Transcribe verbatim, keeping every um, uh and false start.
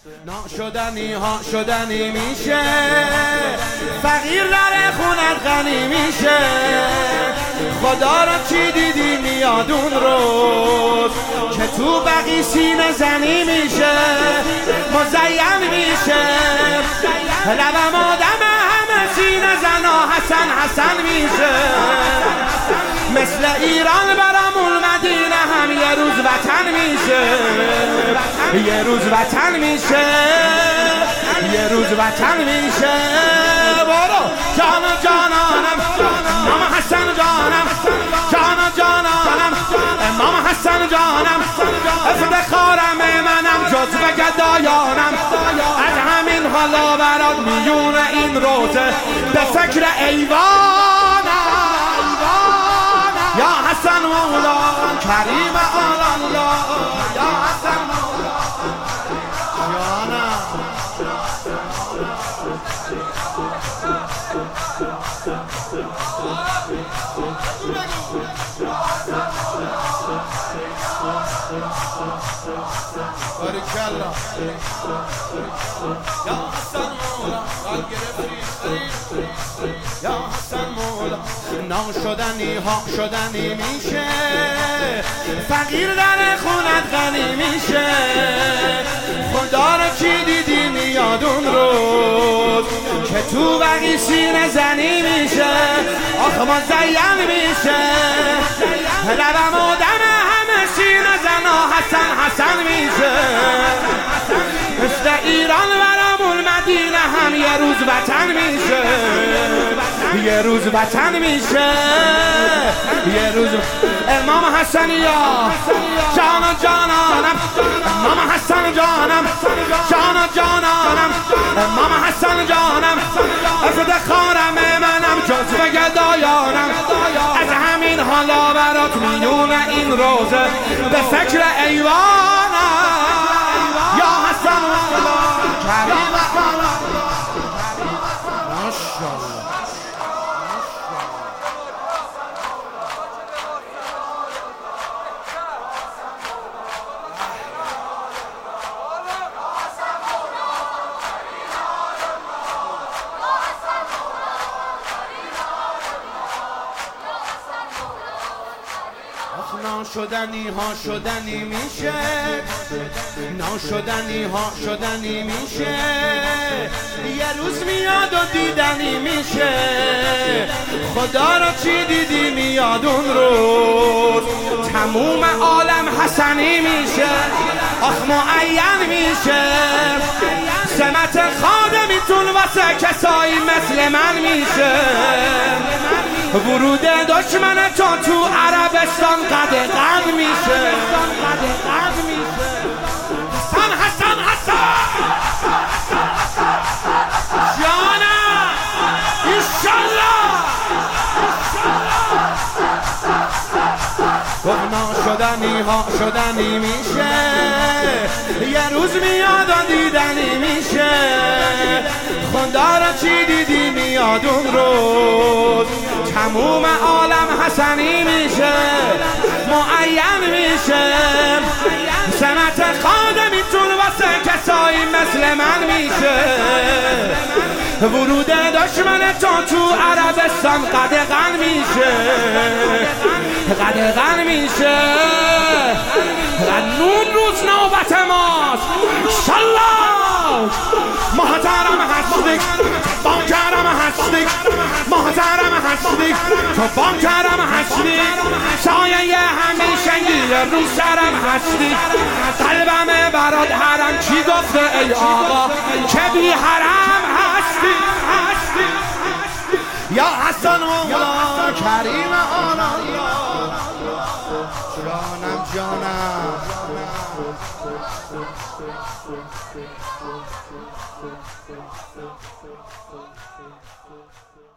ناشدنی ها شدنی میشه، فقیر در خونت غنی میشه. خدا رو چی دیدی میاد اون روز که تو بقی سینه زنی میشه، مزین میشه. لبم آدم همه سینه زنا حسن حسن میشه. مثل ایران برامون مدینه هم یه روز وطن میشه، یه روز وطن میشه، یه روز وطن میشه. برو جان جانانم امام حسن جانم، جان جانانم امام حسن جانم. افتخارم منم جز و گدایانم، از همین حالا برات میون این روزه به فکر ایوانم. یا حسن مولا کریم الله، یا حسن مولا جانم. بارکالله یا حسن مولا، یا حسن مولا. ناشدنی ها شدنی میشه، فقیر در خونت غنی میشه. خدا رو چی دیدی میاد اون روز که تو بقی سینه زنی میشه، آخ مزین میشه. لبم آدم همه سینه زنا حسن حسن میشه. مثل ایران برامون مدینه هم یه روز وطن میشه، یه روز وطن میشه، یه روز. امام حسنیا جان جانانم، امام حسن جانم، جان جانانم امام حسن جانم. افتخارم منم جز و گدایانم، از همین حالا برات میون این روزه به فکر ایوانم. یا حسن کریم الله. ماشاءالله ناشدنی ها شدنی میشه، ناشدنی ها شدنی میشه. یه روز میاد و دیدنی میشه. خدا رو چی دیدی میاد اون روز تموم عالم حسنی میشه، آخ معین میشه. سمت خادمیتون واسه کسایی مثل من میشه. ورود دشمن تو تو عربستان قدغن میشه. حسن حسن حسن جانم انشالله. ناشدنی ها شدنی میشه، یه روز میاد و دیدنی میشه. خدا رو چی دیدی میاد اون روز تموم عالم حسنی میشه، معین میشه. سمت خادمیتون واسه کسایی مثل من میشه. ورود دشمن تو تو عربستان قدغن میشه، قدغن میشه. نون روز نوبت ماست انشالله. محترم هستی بانکرم هستی، محترم هستی تو بانکرم هستی. سایه همیشگی رو سرم هستی. قلبم برات حرم چی گفته ای آقا که بی حرم هستی. یا حسن مولا کریم الله، جانم جانم. Thank you.